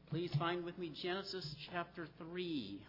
Please find with me Genesis chapter 3.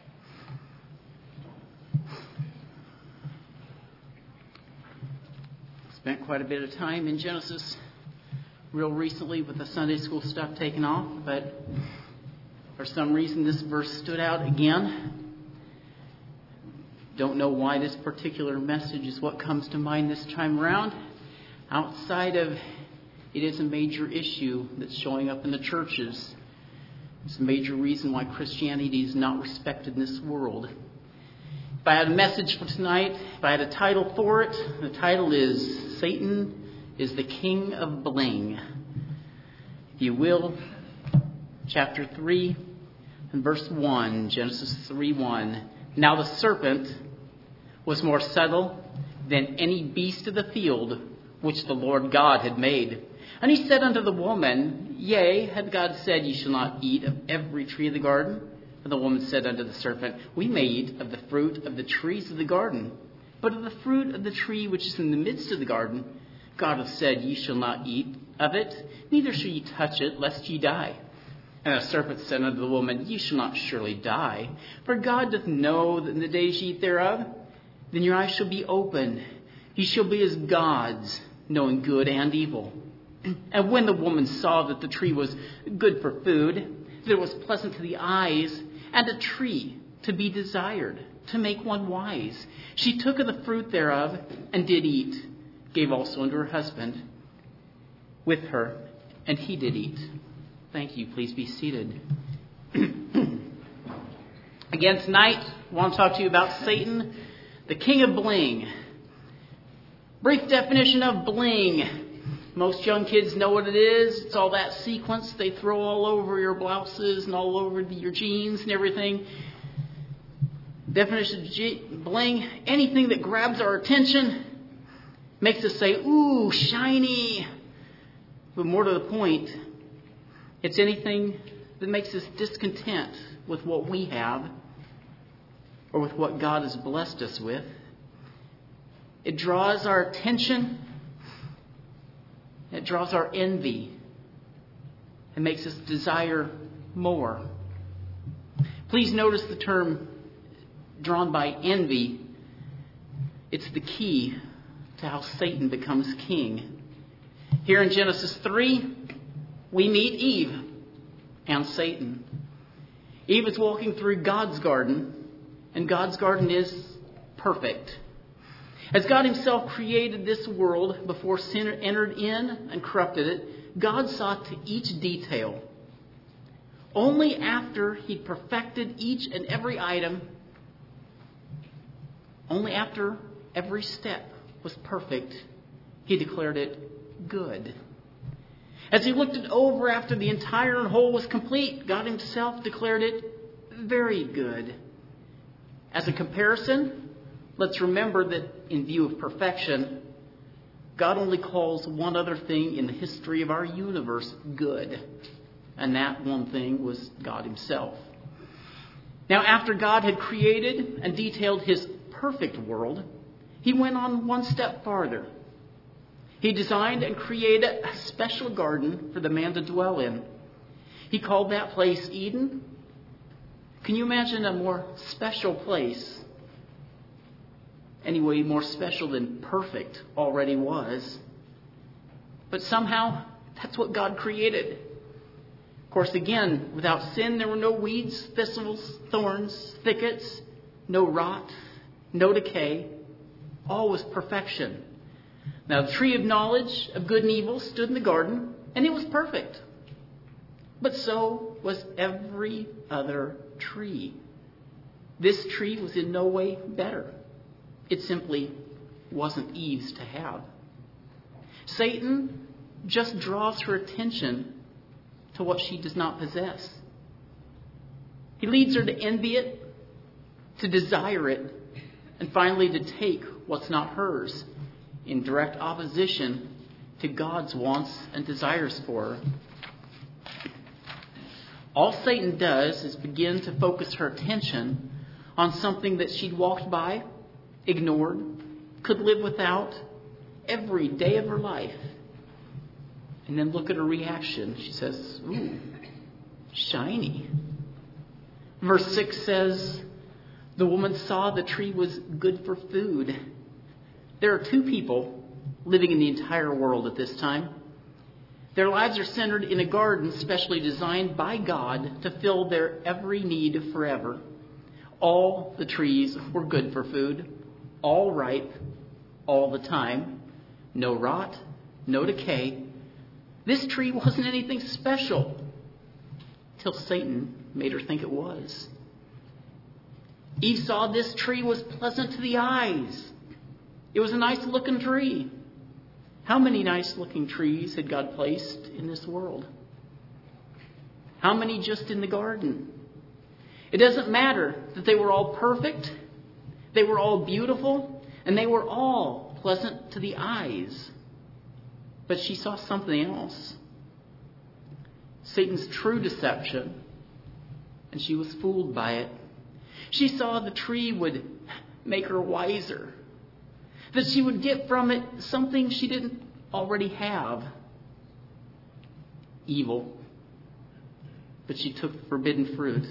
Spent quite a bit of time in Genesis real recently with the Sunday school stuff taken off, but for some reason this verse stood out again. Don't know why this particular message is what comes to mind this time around. Outside of it is a major issue that's showing up in the churches. It's a major reason why Christianity is not respected in this world. If I had a message for tonight, if I had a title for it, the title is Satan is the King of Bling. If you will, chapter 3 and verse 1, Genesis 3:1. Now the serpent was more subtle than any beast of the field which the Lord God had made. And he said unto the woman, Yea, hath God said, Ye shall not eat of every tree of the garden? And the woman said unto the serpent, We may eat of the fruit of the trees of the garden, but of the fruit of the tree which is in the midst of the garden, God hath said, Ye shall not eat of it, neither shall ye touch it, lest ye die. And the serpent said unto the woman, Ye shall not surely die, for God doth know that in the days ye eat thereof, then your eyes shall be opened. Ye shall be as gods, knowing good and evil. And when the woman saw that the tree was good for food, that it was pleasant to the eyes, and a tree to be desired, to make one wise, she took of the fruit thereof, and did eat, gave also unto her husband with her, and he did eat. Thank you. Please be seated. Again tonight, I want to talk to you about Satan, the king of bling. Brief definition of bling. Most young kids know what it is. It's all that sequence they throw all over your blouses and all over your jeans and everything. Definition of bling, anything that grabs our attention, makes us say, ooh, shiny. But more to the point, it's anything that makes us discontent with what we have or with what God has blessed us with. It draws our attention. It draws our envy and makes us desire more. Please notice the term drawn by envy. It's the key to how Satan becomes king. Here in Genesis 3, we meet Eve and Satan. Eve is walking through God's garden, and God's garden is perfect. As God himself created this world before sin entered in and corrupted it, God saw to each detail. Only after he'd perfected each and every item, only after every step was perfect, he declared it good. As he looked it over after the entire and whole was complete, God himself declared it very good. As a comparison, let's remember that in view of perfection, God only calls one other thing in the history of our universe good. And that one thing was God himself. Now, after God had created and detailed his perfect world, he went on one step farther. He designed and created a special garden for the man to dwell in. He called that place Eden. Can you imagine a more special place? Anyway, more special than perfect already was. But somehow, that's what God created. Of course, again, without sin, there were no weeds, thistles, thorns, thickets, no rot, no decay. All was perfection. Now, the tree of knowledge of good and evil stood in the garden, and it was perfect. But so was every other tree. This tree was in no way better. It simply wasn't Eve's to have. Satan just draws her attention to what she does not possess. He leads her to envy it, to desire it, and finally to take what's not hers in direct opposition to God's wants and desires for her. All Satan does is begin to focus her attention on something that she'd walked by, ignored, could live without every day of her life. And then look at her reaction. She says, ooh, shiny. Verse 6 says, the woman saw the tree was good for food. There are two people living in the entire world at this time. Their lives are centered in a garden specially designed by God to fill their every need forever. All the trees were good for food, all ripe, all the time. No rot, no decay. This tree wasn't anything special till Satan made her think it was. Eve saw this tree was pleasant to the eyes. It was a nice looking tree. How many nice looking trees had God placed in this world? How many just in the garden? It doesn't matter that they were all perfect, they were all beautiful, and they were all pleasant to the eyes. But she saw something else. Satan's true deception, and she was fooled by it. She saw the tree would make her wiser, that she would get from it something she didn't already have. Evil. But she took the forbidden fruit.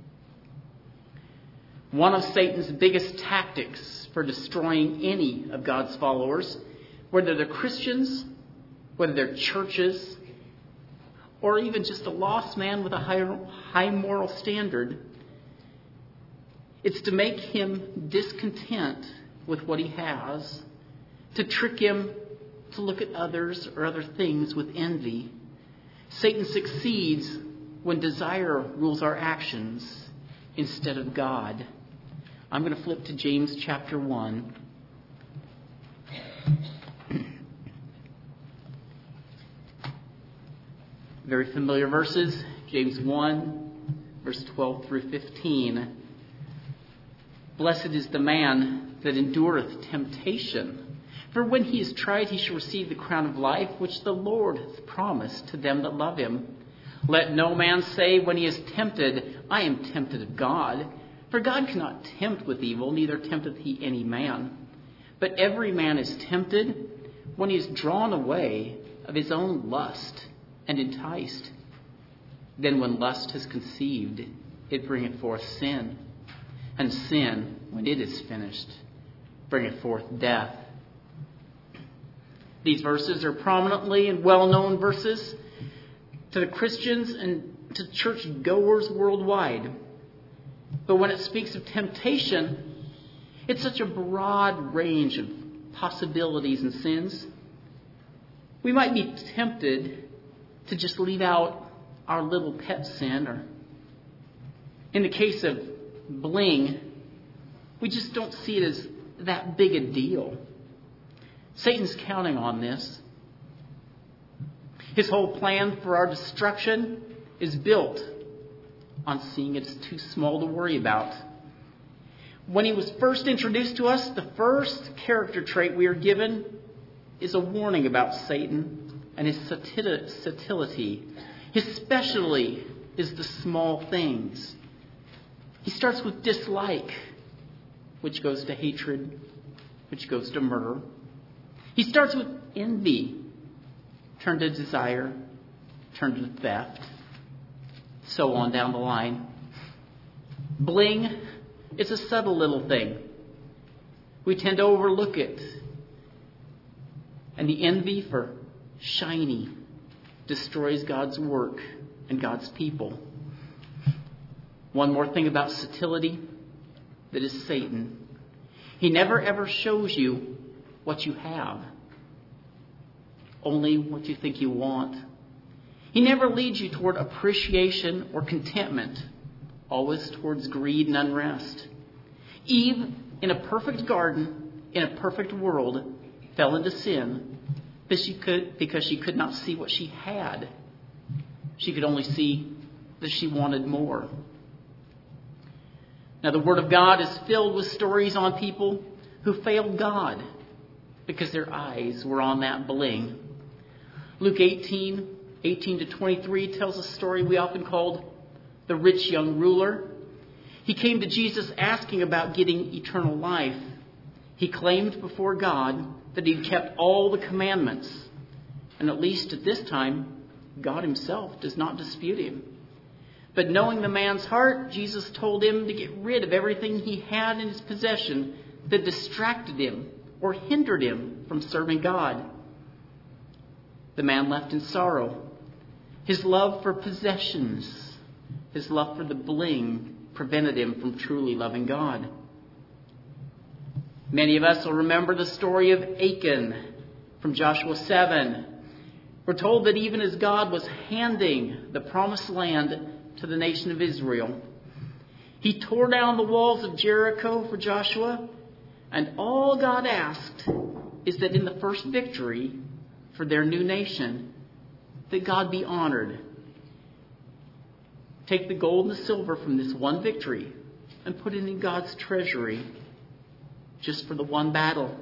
One of Satan's biggest tactics for destroying any of God's followers, whether they're Christians, whether they're churches, or even just a lost man with a high moral standard, it's to make him discontent with what he has, to trick him to look at others or other things with envy. Satan succeeds when desire rules our actions instead of God. I'm going to flip to James chapter 1. Very familiar verses. James 1, verse 12 through 15. Blessed is the man that endureth temptation. For when he is tried, he shall receive the crown of life, which the Lord hath promised to them that love him. Let no man say when he is tempted, I am tempted of God. For God cannot tempt with evil, neither tempteth he any man. But every man is tempted when he is drawn away of his own lust and enticed. Then when lust has conceived, it bringeth forth sin. And sin, when it is finished, bringeth forth death. These verses are prominently and well-known verses to the Christians and to church goers worldwide. But when it speaks of temptation, it's such a broad range of possibilities and sins. We might be tempted to just leave out our little pet sin, or in the case of bling, we just don't see it as that big a deal. Satan's counting on this. His whole plan for our destruction is built on seeing it's too small to worry about. When he was first introduced to us, the first character trait we are given is a warning about Satan and his subtlety. His specialty is the small things. He starts with dislike, which goes to hatred, which goes to murder. He starts with envy, turned to desire, turned to theft, so on down the line. Bling, it's a subtle little thing. We tend to overlook it. And the envy for shiny destroys God's work and God's people. One more thing about subtlety, that is Satan. He never ever shows you what you have, only what you think you want. He never leads you toward appreciation or contentment, always towards greed and unrest. Eve, in a perfect garden, in a perfect world, fell into sin because she could not see what she had. She could only see that she wanted more. Now, the Word of God is filled with stories on people who failed God because their eyes were on that bling. Luke 18 to 23 tells a story we often called the rich young ruler. He came to Jesus asking about getting eternal life. He claimed before God that he'd kept all the commandments. And at least at this time, God himself does not dispute him. But knowing the man's heart, Jesus told him to get rid of everything he had in his possession that distracted him or hindered him from serving God. The man left in sorrow. His love for possessions, his love for the bling, prevented him from truly loving God. Many of us will remember the story of Achan from Joshua 7. We're told that even as God was handing the promised land to the nation of Israel, he tore down the walls of Jericho for Joshua, and all God asked is that in the first victory for their new nation, that God be honored. Take the gold and the silver from this one victory and put it in God's treasury just for the one battle.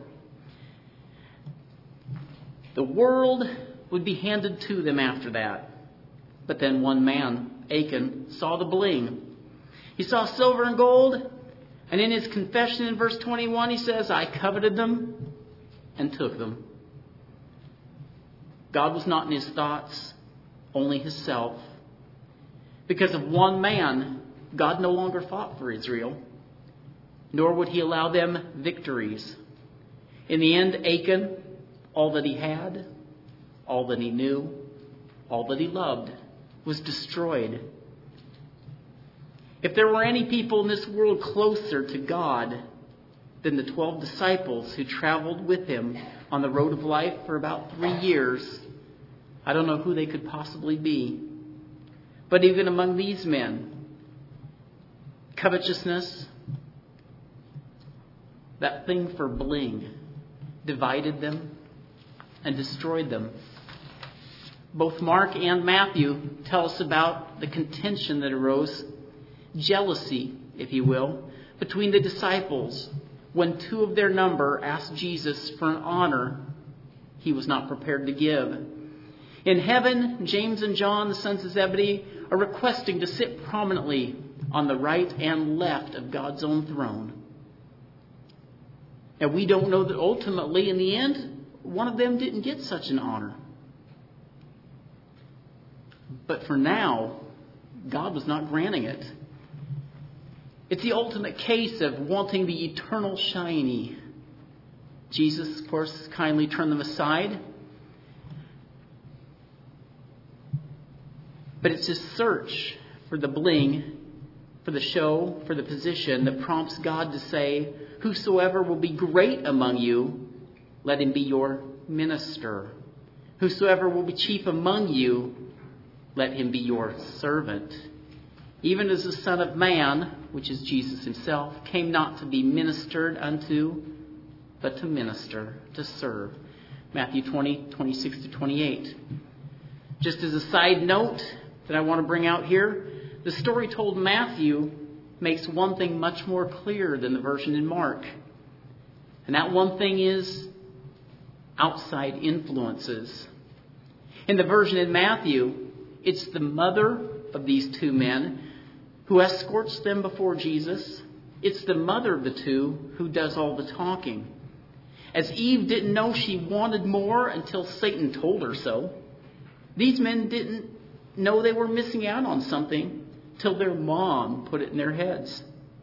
The world would be handed to them after that. But then one man, Achan, saw the bling. He saw silver and gold, and in his confession in verse 21, he says, I coveted them and took them. God was not in his thoughts, only himself. Because of one man, God no longer fought for Israel, nor would he allow them victories. In the end, Achan, all that he had, all that he knew, all that he loved, was destroyed. If there were any people in this world closer to God than the 12 disciples who traveled with him on the road of life for about 3 years, I don't know who they could possibly be. But even among these men, covetousness, that thing for bling, divided them and destroyed them. Both Mark and Matthew tell us about the contention that arose, jealousy, if you will, between the disciples when 2 of their number asked Jesus for an honor he was not prepared to give. In heaven, James and John, the sons of Zebedee, are requesting to sit prominently on the right and left of God's own throne. And we don't know that ultimately, in the end, one of them didn't get such an honor. But for now, God was not granting it. It's the ultimate case of wanting the eternal shiny. Jesus, of course, kindly turned them aside. But it's this search for the bling, for the show, for the position that prompts God to say, whosoever will be great among you, let him be your minister. Whosoever will be chief among you, let him be your servant. Even as the Son of Man, which is Jesus himself, came not to be ministered unto, but to minister, to serve. Matthew 20:26-28. Just as a side note that I want to bring out here, the story told Matthew makes one thing much more clear than the version in Mark. And that one thing is outside influences. In the version in Matthew, it's the mother of these 2 men who escorts them before Jesus. It's the mother of the 2 who does all the talking. As Eve didn't know she wanted more until Satan told her so, these men didn't know they were missing out on something till their mom put it in their heads.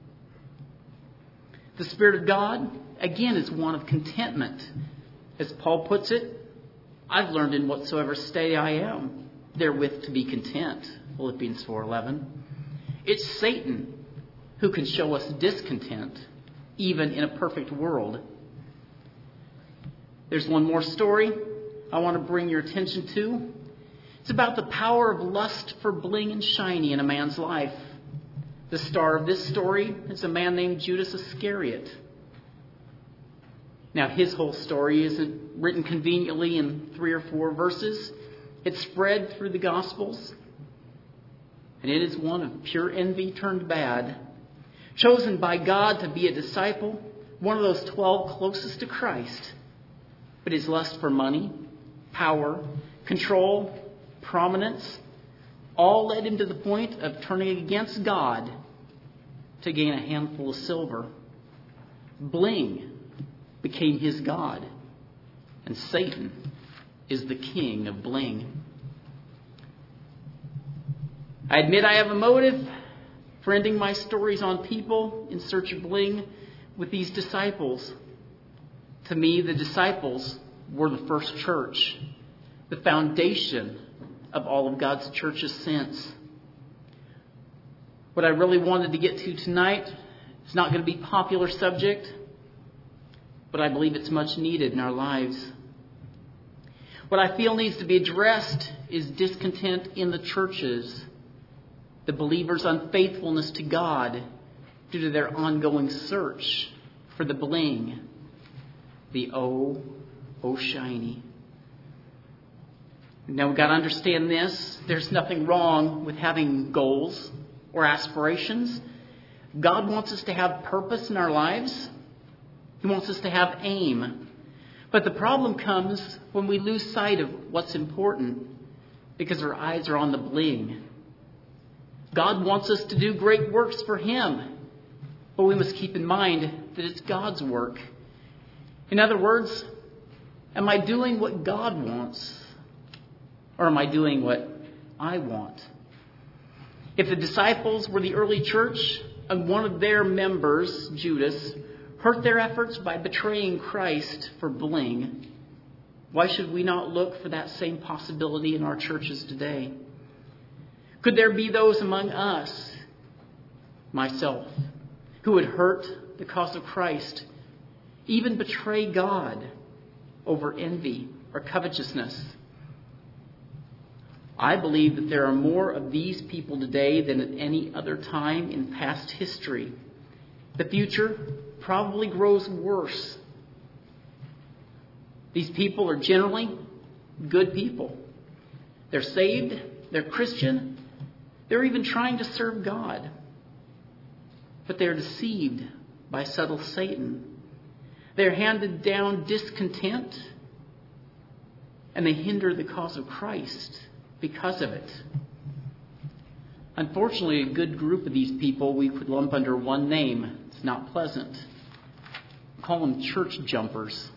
The Spirit of God, again, is one of contentment. As Paul puts it, I've learned in whatsoever state I am, therewith to be content. Philippians 4:11. It's Satan who can show us discontent, even in a perfect world. There's one more story I want to bring your attention to. It's about the power of lust for bling and shiny in a man's life. The star of this story is a man named Judas Iscariot. Now, his whole story isn't written conveniently in 3 or 4 verses. It's spread through the Gospels. And it is one of pure envy turned bad. Chosen by God to be a disciple, one of those 12 closest to Christ. But his lust for money, power, control, prominence, all led him to the point of turning against God to gain a handful of silver. Bling became his god, and Satan is the king of bling. I admit I have a motive for ending my stories on people in search of bling with these disciples. To me, the disciples were the first church, the foundation of all of God's churches since. What I really wanted to get to tonight is not going to be a popular subject, but I believe it's much needed in our lives. What I feel needs to be addressed is discontent in the churches, the believers' unfaithfulness to God due to their ongoing search for the bling, the oh shiny. Now we've got to understand this. There's nothing wrong with having goals or aspirations. God wants us to have purpose in our lives. He wants us to have aim. But the problem comes when we lose sight of what's important because our eyes are on the bling. God wants us to do great works for Him, but we must keep in mind that it's God's work. In other words, am I doing what God wants, or am I doing what I want? If the disciples were the early church and one of their members, Judas, hurt their efforts by betraying Christ for bling, why should we not look for that same possibility in our churches today? Could there be those among us, myself, who would hurt the cause of Christ, even betray God over envy or covetousness? I believe that there are more of these people today than at any other time in past history. The future probably grows worse. These people are generally good people. They're saved, they're Christian, they're even trying to serve God. But they're deceived by subtle Satan. They're handed down discontent, and they hinder the cause of Christ because of it. Unfortunately, a good group of these people we could lump under one name. It's not pleasant. We call them church jumpers.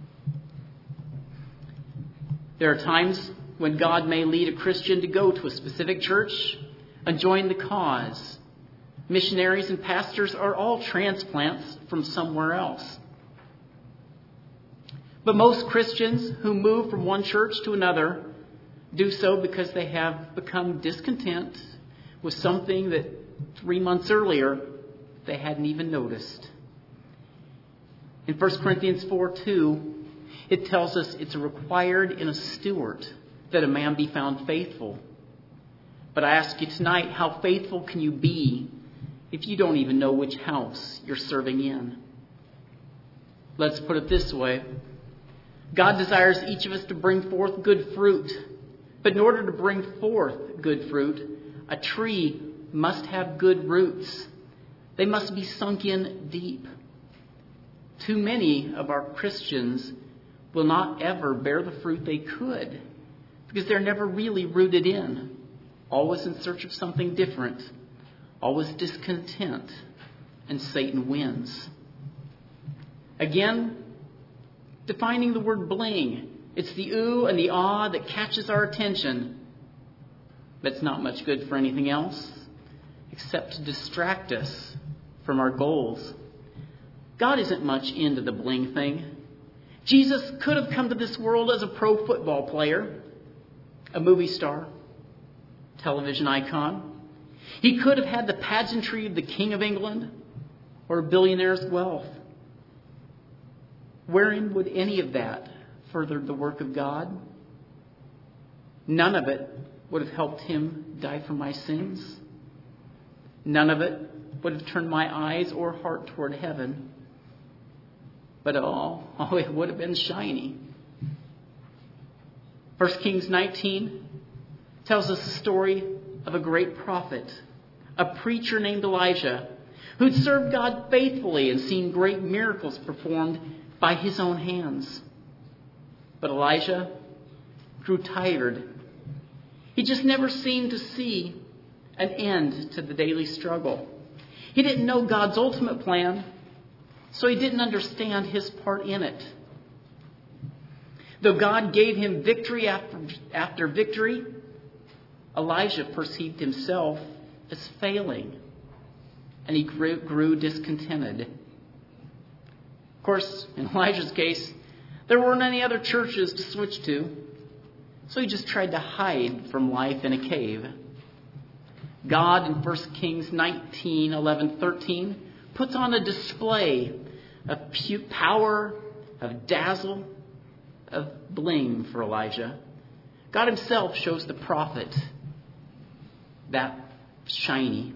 There are times when God may lead a Christian to go to a specific church and join the cause. Missionaries and pastors are all transplants from somewhere else. But most Christians who move from one church to another do so because they have become discontent with something that 3 months earlier they hadn't even noticed. In 1 Corinthians 4:2, it tells us it's required in a steward that a man be found faithful. But I ask you tonight, how faithful can you be if you don't even know which house you're serving in? Let's put it this way. God desires each of us to bring forth good fruit. But in order to bring forth good fruit, a tree must have good roots. They must be sunk in deep. Too many of our Christians will not ever bear the fruit they could because they're never really rooted in, always in search of something different, always discontent, and Satan wins. Again, defining the word bling. It's the ooh and the ah that catches our attention. But it's not much good for anything else except to distract us from our goals. God isn't much into the bling thing. Jesus could have come to this world as a pro football player, a movie star, television icon. He could have had the pageantry of the King of England or a billionaire's wealth. Wherein would any of that further the work of God? None of it would have helped him die for my sins. None of it would have turned my eyes or heart toward heaven. But it would have been shiny. 1 Kings 19 tells us the story of a great prophet, a preacher named Elijah, who'd served God faithfully and seen great miracles performed by his own hands. But Elijah grew tired. He just never seemed to see an end to the daily struggle. He didn't know God's ultimate plan, so he didn't understand his part in it. Though God gave him victory after victory, Elijah perceived himself as failing, and he grew discontented. Of course, in Elijah's case, there weren't any other churches to switch to, so he just tried to hide from life in a cave. God in 1 Kings 19, 11, 13 puts on a display of power, of dazzle, of bling for Elijah. God himself shows the prophet that shiny.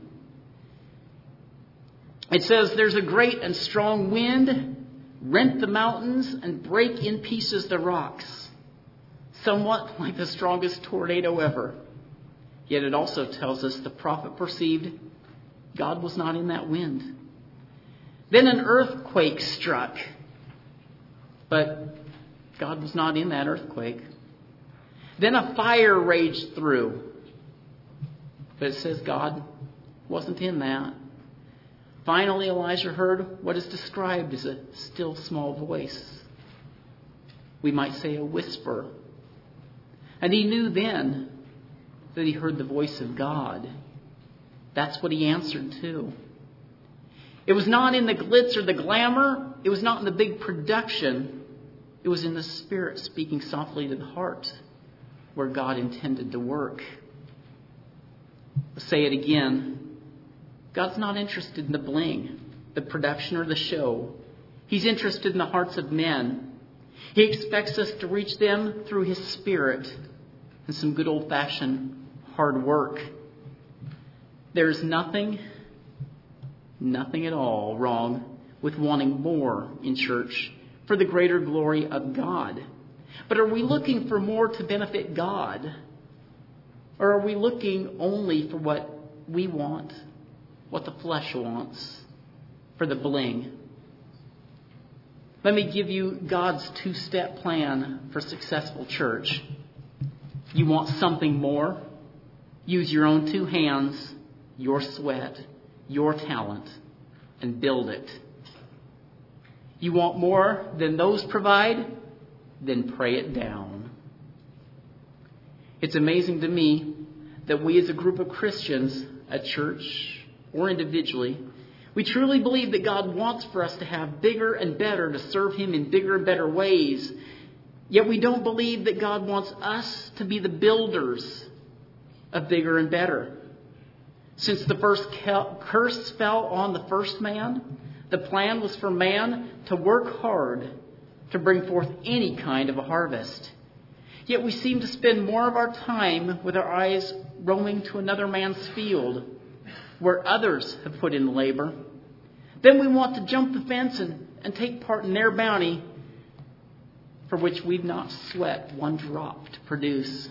It says, there's a great and strong wind, rent the mountains and break in pieces the rocks, somewhat like the strongest tornado ever. Yet it also tells us the prophet perceived God was not in that wind. Then an earthquake struck, but God was not in that earthquake. Then a fire raged through, but it says God wasn't in that. Finally, Elijah heard what is described as a still small voice. We might say a whisper. And he knew then that he heard the voice of God. That's what he answered to. It was not in the glitz or the glamour. It was not in the big production. It was in the Spirit speaking softly to the heart where God intended to work. I'll say it again. God's not interested in the bling, the production, or the show. He's interested in the hearts of men. He expects us to reach them through His Spirit and some good old-fashioned hard work. There's nothing at all wrong with wanting more in church for the greater glory of God. But are we looking for more to benefit God? Or are we looking only for what we want, what the flesh wants, for the bling? Let me give you God's two-step plan for successful church. You want something more? Use your own two hands, your sweat, your talent, and build it. You want more than those provide? Then pray it down. It's amazing to me that we as a group of Christians at church or individually, we truly believe that God wants for us to have bigger and better, to serve Him in bigger and better ways. Yet we don't believe that God wants us to be the builders of bigger and better. Since the first curse fell on the first man, the plan was for man to work hard to bring forth any kind of a harvest. Yet we seem to spend more of our time with our eyes roaming to another man's field where others have put in labor. Then we want to jump the fence and take part in their bounty for which we've not sweat one drop to produce.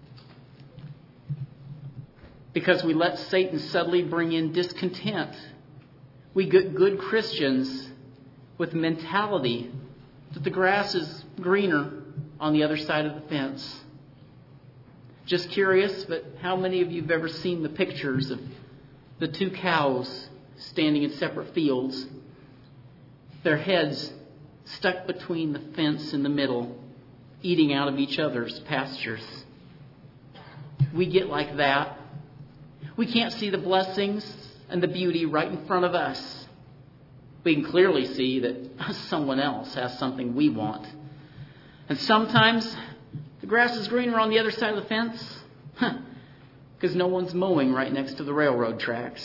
Because we let Satan subtly bring in discontent, we get good Christians with the mentality that the grass is greener on the other side of the fence. Just curious, but how many of you have ever seen the pictures of the two cows standing in separate fields, their heads stuck between the fence in the middle, eating out of each other's pastures? We get like that. We can't see the blessings and the beauty right in front of us. We can clearly see that someone else has something we want. And sometimes the grass is greener on the other side of the fence because no one's mowing right next to the railroad tracks.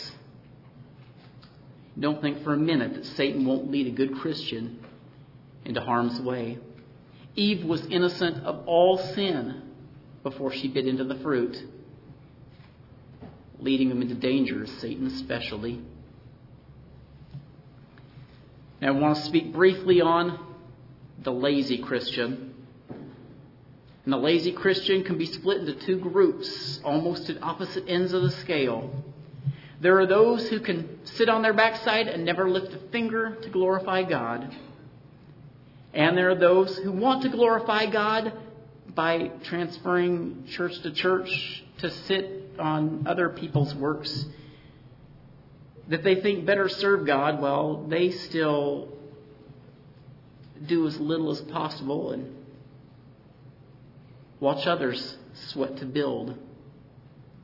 Don't think for a minute that Satan won't lead a good Christian into harm's way. Eve was innocent of all sin before she bit into the fruit, leading them into danger, Satan's specialty. Now I want to speak briefly on the lazy Christian. And the lazy Christian can be split into two groups, almost at opposite ends of the scale. There are those who can sit on their backside and never lift a finger to glorify God. And there are those who want to glorify God by transferring church to church to sit on other people's works that they think better serve God. Well, they still do as little as possible and watch others sweat to build.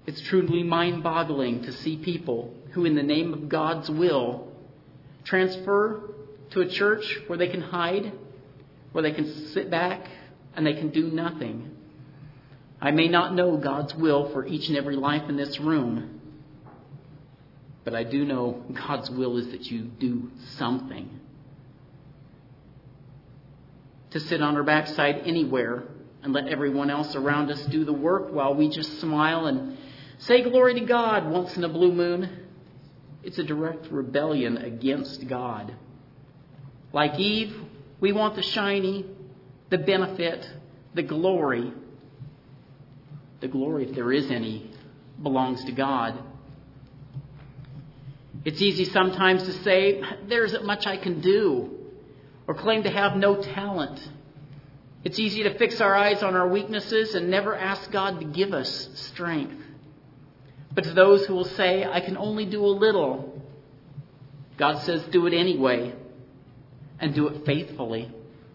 It's truly mind-boggling to see people who, in the name of God's will, transfer to a church where they can hide, where they can sit back, and they can do nothing. I may not know God's will for each and every life in this room, but I do know God's will is that you do something. To sit on our backside anywhere and let everyone else around us do the work while we just smile and say glory to God once in a blue moon, it's a direct rebellion against God. Like Eve, we want the shiny, the benefit, the glory. The glory, if there is any, belongs to God. It's easy sometimes to say, there isn't much I can do, or claim to have no talent. It's easy to fix our eyes on our weaknesses and never ask God to give us strength. But to those who will say, I can only do a little, God says, do it anyway, and do it faithfully.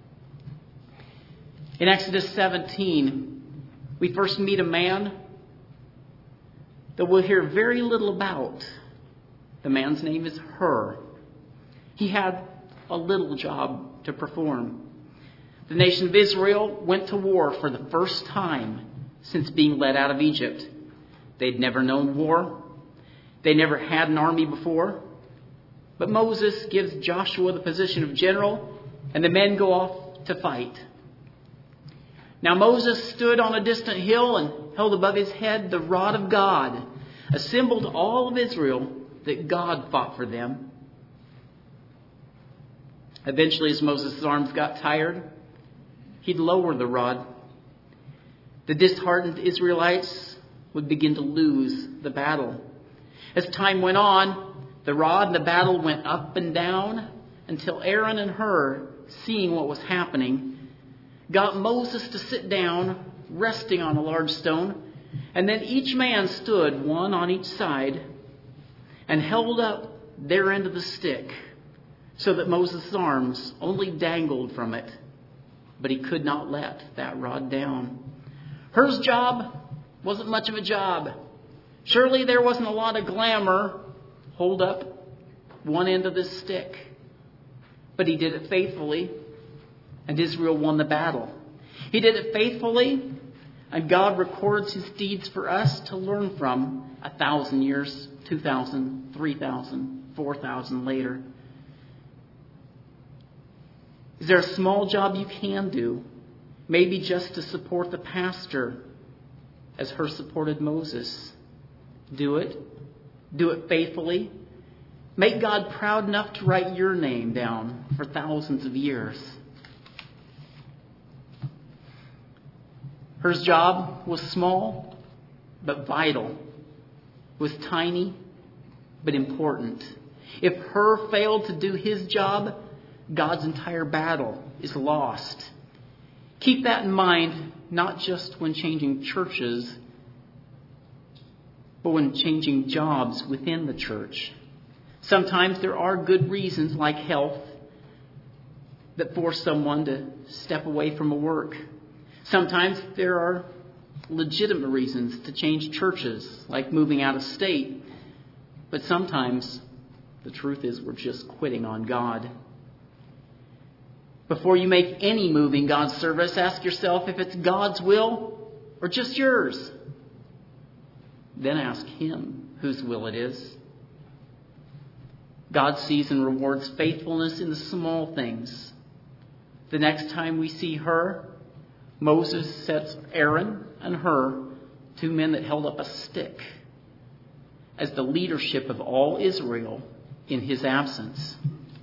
In Exodus 17, we first meet a man that we'll hear very little about. The man's name is Hur. He had a little job to perform. The nation of Israel went to war for the first time since being led out of Egypt. They'd never known war. They never had an army before. But Moses gives Joshua the position of general, and the men go off to fight. Now Moses stood on a distant hill and held above his head the rod of God, a symbol to all of Israel that God fought for them. Eventually, as Moses' arms got tired, he'd lower the rod. The disheartened Israelites would begin to lose the battle. As time went on, the rod and the battle went up and down until Aaron and Hur, seeing what was happening, got Moses to sit down, resting on a large stone, and then each man stood, one on each side, and held up their end of the stick, so that Moses' arms only dangled from it, but he could not let that rod down. Hur's job wasn't much of a job. Surely there wasn't a lot of glamour. Hold up one end of this stick. But he did it faithfully, and Israel won the battle. He did it faithfully, and God records his deeds for us to learn from 1,000 years, 2,000, 3,000, 4,000 later. Is there a small job you can do? Maybe just to support the pastor as Hur supported Moses. Do it. Do it faithfully. Make God proud enough to write your name down for thousands of years. Hur's job was small but vital. It was tiny but important. If Hur failed to do his job, God's entire battle is lost. Keep that in mind, not just when changing churches, but when changing jobs within the church. Sometimes there are good reasons, like health, that force someone to step away from a work. Sometimes there are legitimate reasons to change churches, like moving out of state. But sometimes the truth is we're just quitting on God. Before you make any move in God's service, ask yourself if it's God's will or just yours. Then ask Him whose will it is. God sees and rewards faithfulness in the small things. The next time we see Hur, Moses sets Aaron and Hur, two men that held up a stick, as the leadership of all Israel in his absence.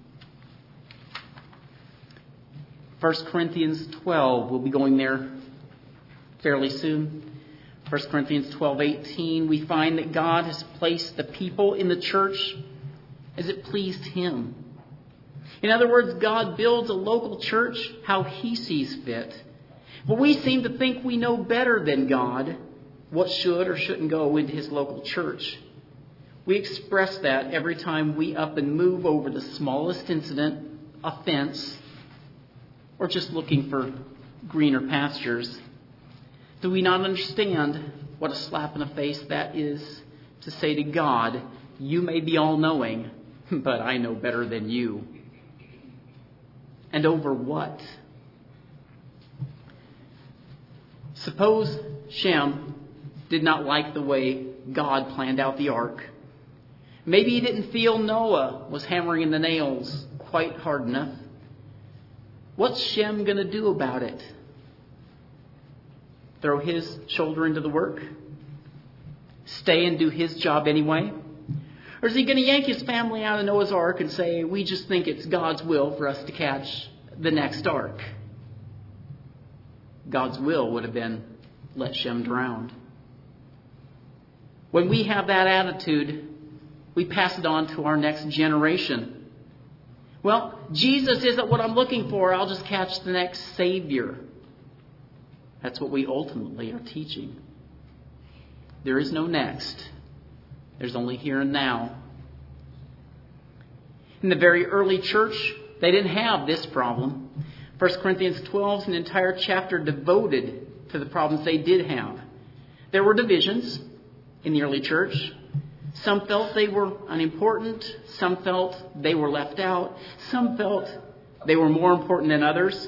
1 Corinthians 12, we'll be going there fairly soon. 1 Corinthians 12:18, we find that God has placed the people in the church as it pleased Him. In other words, God builds a local church how He sees fit. But we seem to think we know better than God what should or shouldn't go into His local church. We express that every time we up and move over the smallest incident, offense, or just looking for greener pastures. Do we not understand what a slap in the face that is to say to God, you may be all-knowing, but I know better than you. And over what? Suppose Shem did not like the way God planned out the ark. Maybe he didn't feel Noah was hammering in the nails quite hard enough. What's Shem going to do about it? Throw his shoulder into the work? Stay and do his job anyway? Or is he going to yank his family out of Noah's ark and say, we just think it's God's will for us to catch the next ark? God's will would have been, let Shem drown. When we have that attitude, we pass it on to our next generation. Well, Jesus isn't what I'm looking for. I'll just catch the next Savior. That's what we ultimately are teaching. There is no next. There's only here and now. In the very early church, they didn't have this problem. 1 Corinthians 12 is an entire chapter devoted to the problems they did have. There were divisions in the early church. Some felt they were unimportant. Some felt they were left out. Some felt they were more important than others.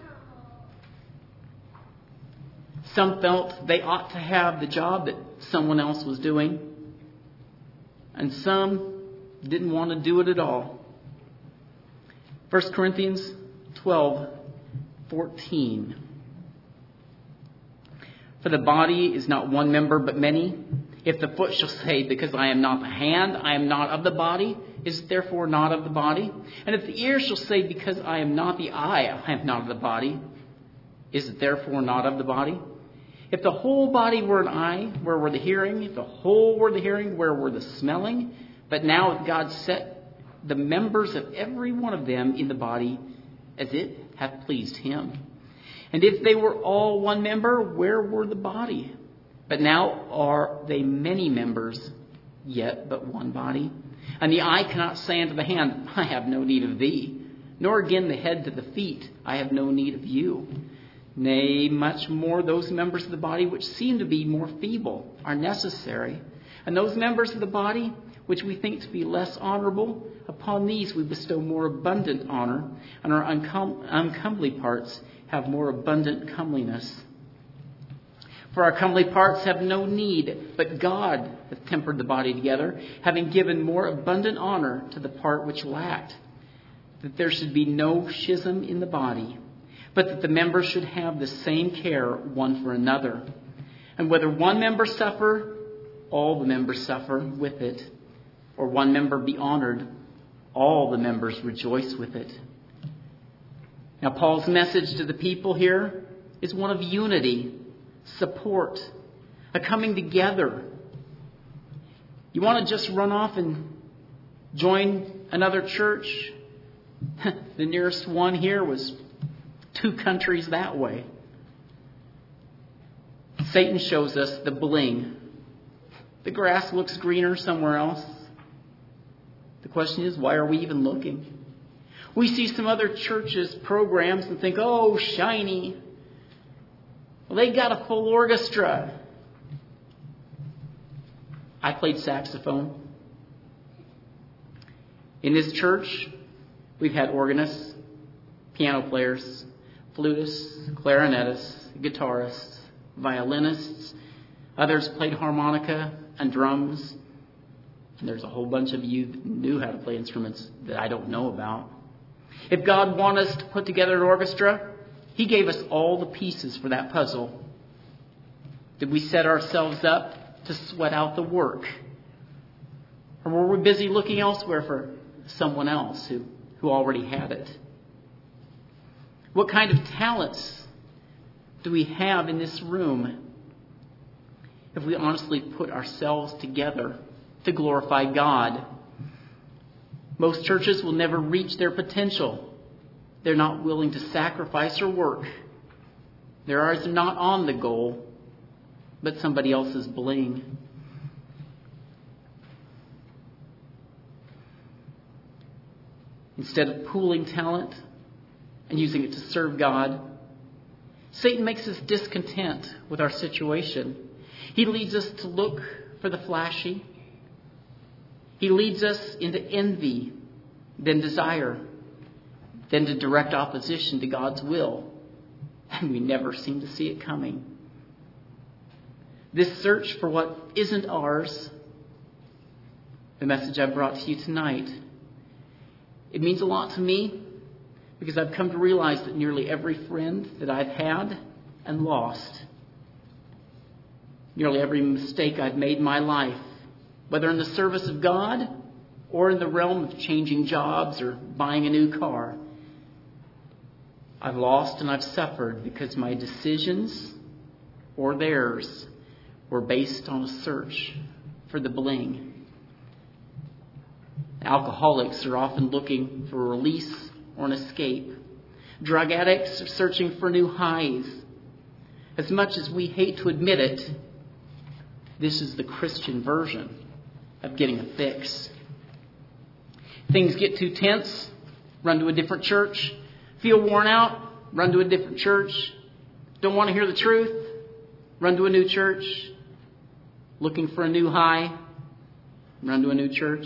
Some felt they ought to have the job that someone else was doing. And some didn't want to do it at all. 1 Corinthians 12:14. For the body is not one member but many. If the foot shall say, because I am not the hand, I am not of the body, is it therefore not of the body? And if the ear shall say, because I am not the eye, I am not of the body, is it therefore not of the body? If the whole body were an eye, where were the hearing? If the whole were the hearing, where were the smelling? But now hath God set the members of every one of them in the body as it hath pleased him. And if they were all one member, where were the body? But now are they many members, yet but one body. And the eye cannot say unto the hand, I have no need of thee. Nor again the head to the feet, I have no need of you. Nay, much more those members of the body which seem to be more feeble are necessary. And those members of the body which we think to be less honorable, upon these we bestow more abundant honor, and our uncomely parts have more abundant comeliness. For our comely parts have no need, but God hath tempered the body together, having given more abundant honor to the part which lacked, that there should be no schism in the body, but that the members should have the same care one for another. And whether one member suffer, all the members suffer with it, or one member be honored, all the members rejoice with it. Now, Paul's message to the people here is one of unity, support, a coming together. You want to just run off and join another church? The nearest one here was 2 countries that way. Satan shows us the bling. The grass looks greener somewhere else. The question is, why are we even looking? We see some other churches' programs and think, oh, shiny. Well, they got a full orchestra. I played saxophone. In this church, we've had organists, piano players, flutists, clarinetists, guitarists, violinists. Others played harmonica and drums. And there's a whole bunch of you that knew how to play instruments that I don't know about. If God wanted us to put together an orchestra, He gave us all the pieces for that puzzle. Did we set ourselves up to sweat out the work? Or were we busy looking elsewhere for someone else who already had it? What kind of talents do we have in this room if we honestly put ourselves together to glorify God? Most churches will never reach their potential. They're not willing to sacrifice or work. Their eyes are not on the goal, but somebody else's bling. Instead of pooling talent and using it to serve God, Satan makes us discontent with our situation. He leads us to look for the flashy. He leads us into envy, then desire, then to direct opposition to God's will. And we never seem to see it coming. This search for what isn't ours, the message I brought to you tonight, it means a lot to me because I've come to realize that nearly every friend that I've had and lost, nearly every mistake I've made in my life, whether in the service of God or in the realm of changing jobs or buying a new car, I've lost and I've suffered because my decisions or theirs were based on a search for the bling. Alcoholics are often looking for a release or an escape. Drug addicts are searching for new highs. As much as we hate to admit it, this is the Christian version of getting a fix. Things get too tense, run to a different church. Feel worn out, run to a different church. Don't want to hear the truth, run to a new church. Looking for a new high, run to a new church.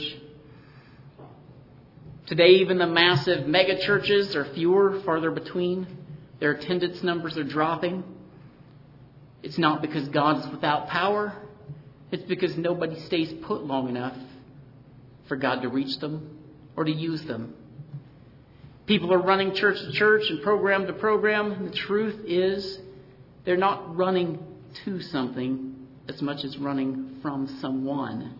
Today, even the massive mega churches are fewer, farther between. Their attendance numbers are dropping. It's not because God is without power. It's because nobody stays put long enough for God to reach them or to use them. People are running church to church and program to program. And the truth is, they're not running to something as much as running from someone.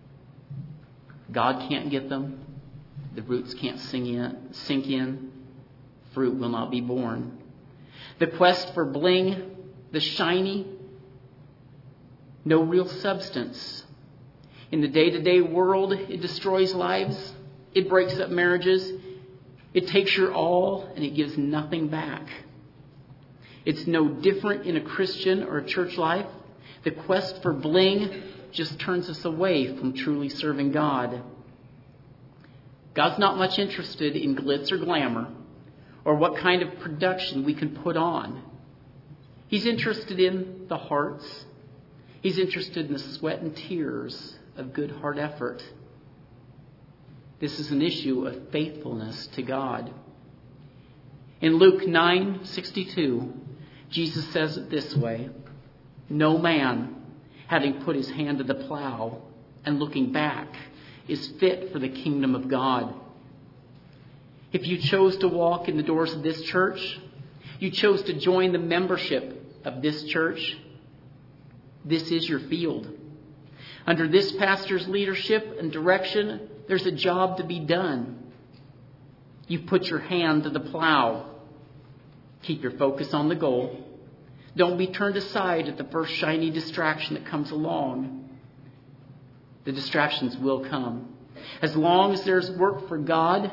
God can't get them. The roots can't sink in. Fruit will not be born. The quest for bling, the shiny, no real substance. In the day-to-day world, it destroys lives. It breaks up marriages. It takes your all and it gives nothing back. It's no different in a Christian or a church life. The quest for bling just turns us away from truly serving God. God's not much interested in glitz or glamour or what kind of production we can put on. He's interested in the hearts. He's interested in the sweat and tears of good hard effort. This is an issue of faithfulness to God. In Luke 9:62, Jesus says it this way: "No man, having put his hand to the plow and looking back, is fit for the kingdom of God." If you chose to walk in the doors of this church, you chose to join the membership of this church, this is your field. Under this pastor's leadership and direction, there's a job to be done. You put your hand to the plow. Keep your focus on the goal. Don't be turned aside at the first shiny distraction that comes along. The distractions will come. As long as there's work for God,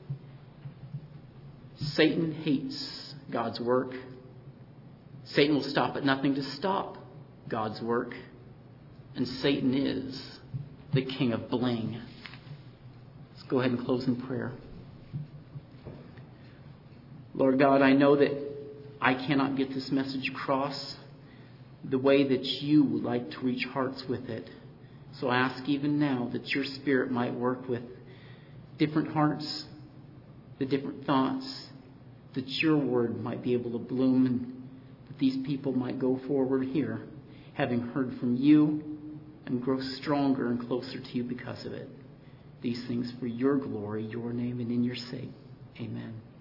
Satan hates God's work. Satan will stop at nothing to stop God's work. And Satan is the king of bling. Let's go ahead and close in prayer. Lord God, I know that I cannot get this message across the way that you would like to reach hearts with it. So I ask even now that your Spirit might work with different hearts, the different thoughts, that your word might be able to bloom and that these people might go forward here, having heard from you, and grow stronger and closer to you because of it. These things for your glory, your name, and in your sake. Amen.